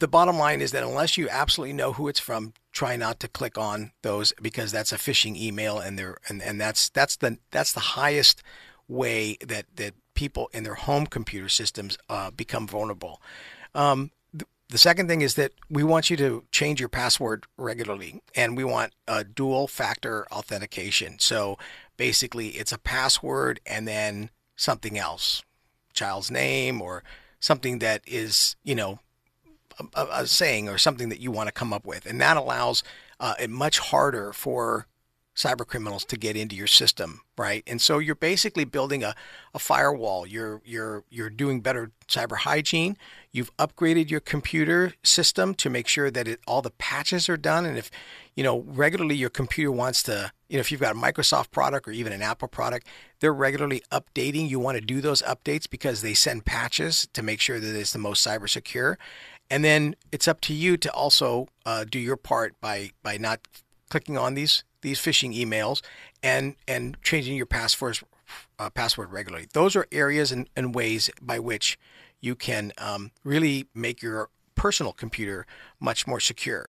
the bottom line is that unless you absolutely know who it's from, try not to click on those because that's a phishing email, and that's the highest way that people in their home computer systems become vulnerable. The second thing is that we want you to change your password regularly, and we want a dual factor authentication. So basically, it's a password and then something else, child's name or something that is, a saying or something that you want to come up with, and that allows it much harder for cyber criminals to get into your system, right? And so you're basically building a firewall. You're doing better cyber hygiene. You've upgraded your computer system to make sure that all the patches are done. And if regularly your computer wants to, if you've got a Microsoft product or even an Apple product, they're regularly updating. You want to do those updates because they send patches to make sure that it's the most cyber secure. And then it's up to you to also do your part by not clicking on these phishing emails and changing your password regularly. Those are areas and ways by which you can really make your personal computer much more secure.